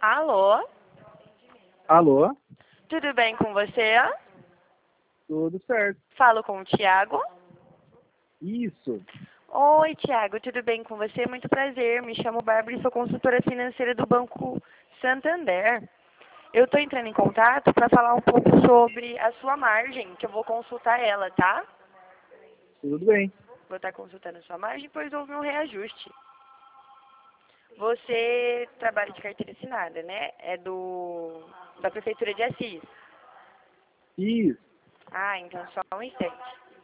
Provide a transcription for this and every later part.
Alô? Alô? Tudo bem com você? Tudo certo. Falo com o Tiago. Isso. Oi, Tiago, tudo bem com você? Muito prazer. Me chamo Bárbara e sou consultora financeira do Banco Santander. Eu estou entrando em contato para falar um pouco sobre a sua margem, que eu vou consultar ela, tá? Tudo bem. Vou estar consultando a sua margem, depois houve um reajuste. Você trabalha de carteira assinada, né? É da Prefeitura de Assis. Isso. Ah, então só um instante.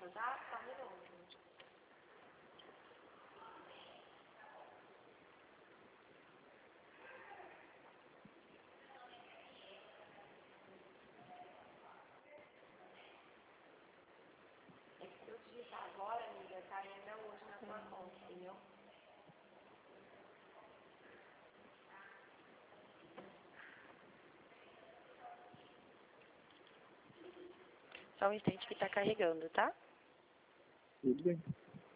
Só um instante que está carregando, tá? Tudo bem.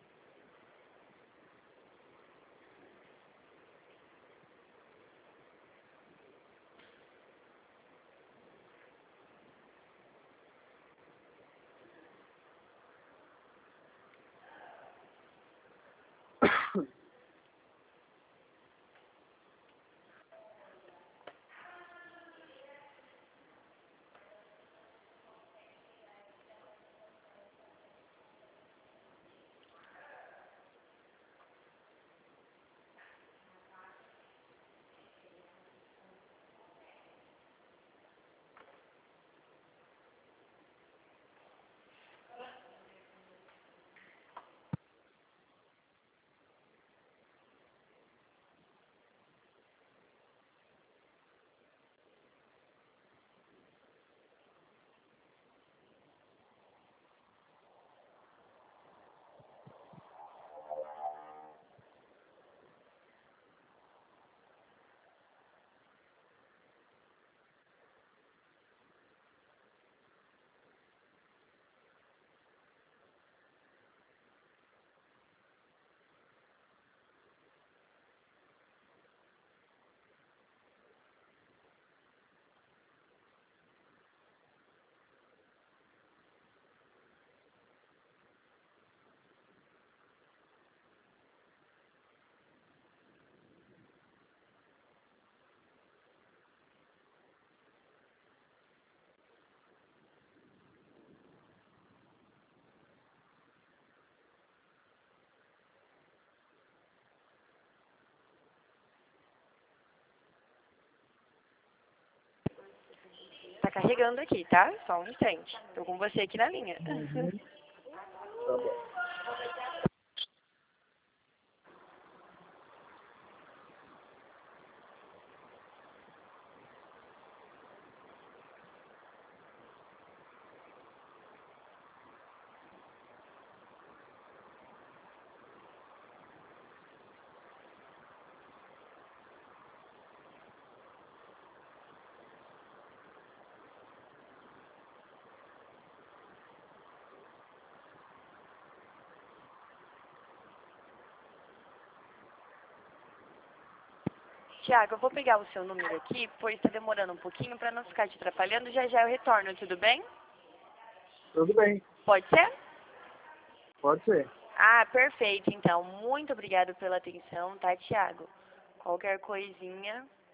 Tá carregando aqui, tá? Só um instante. Tô com você aqui na linha. Uhum. Tá bom. Tiago, eu vou pegar o seu número aqui, pois tá demorando um pouquinho para não ficar te atrapalhando. Já já eu retorno, tudo bem? Tudo bem. Pode ser? Pode ser. Ah, perfeito. Então, muito obrigada pela atenção, tá, Tiago? Qualquer coisinha,